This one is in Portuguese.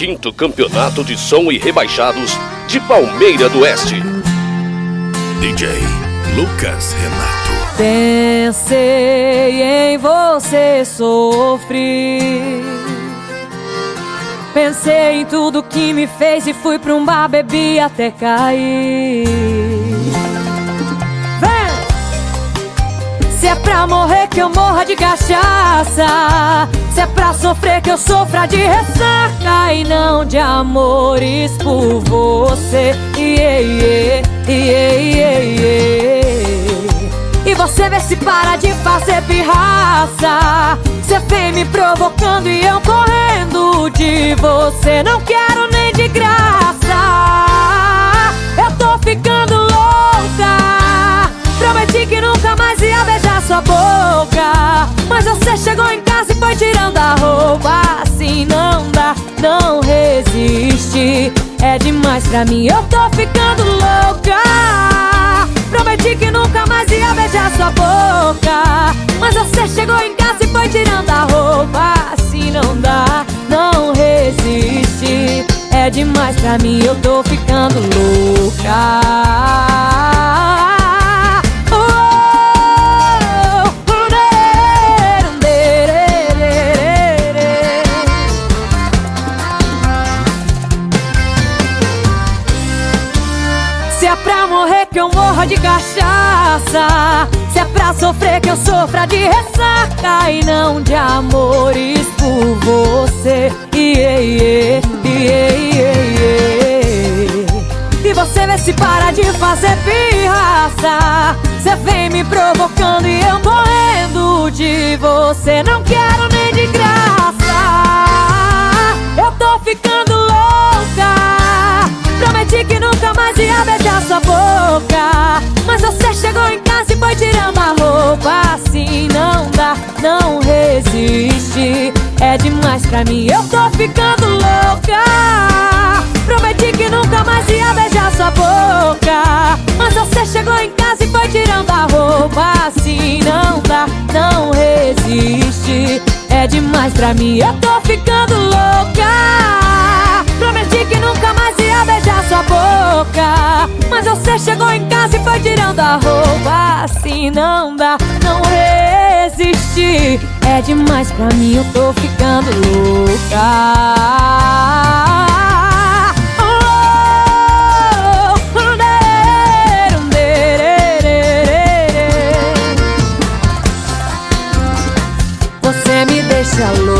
15º Campeonato de Som e Rebaixados de Palmeira do Oeste. DJ Lucas Renato. Pensei em você, sofri. Pensei em tudo que me fez e fui pra um bar, bebi até cair. Vem! Se é pra morrer que eu morra de cachaça, se é pra sofrer que eu sofra de ressaca e não de amores por você. E você vê se para de fazer pirraça. Cê vem me provocando e eu correndo de você. Não quero nem de graça. Eu tô ficando louca. Prometi que nunca mais ia beijar sua boca, mas você chegou em casa e foi tirando a roupa. Assim não dá, não resiste. É demais pra mim, eu tô ficando louca. Prometi que nunca mais ia beijar sua boca, mas você chegou em casa e foi tirando a roupa. Assim não dá, não resiste. É demais pra mim, eu tô ficando louca. Se é pra morrer que eu morra de cachaça, se é pra sofrer que eu sofra de ressaca e não de amores por você. E você vê se para de fazer pirraça. Cê vem me provocando e eu morrendo de você. Não quero nem de graça. Eu tô ficando louca. Prometi que nunca mais ia beijar sua boca, mas você chegou em casa e foi tirando a roupa. Assim não dá, não resiste. É demais pra mim, eu tô ficando louca. Prometi que nunca mais ia beijar sua boca, mas você chegou em casa e foi tirando a roupa. Assim não dá, não resiste. É demais pra mim, eu tô ficando louca. Prometi que nunca mais ia beijar sua boca, mas você chegou em casa e foi tirando a roupa. Assim não dá, não resiste. É demais pra mim, eu tô ficando louca. Você me deixa louca.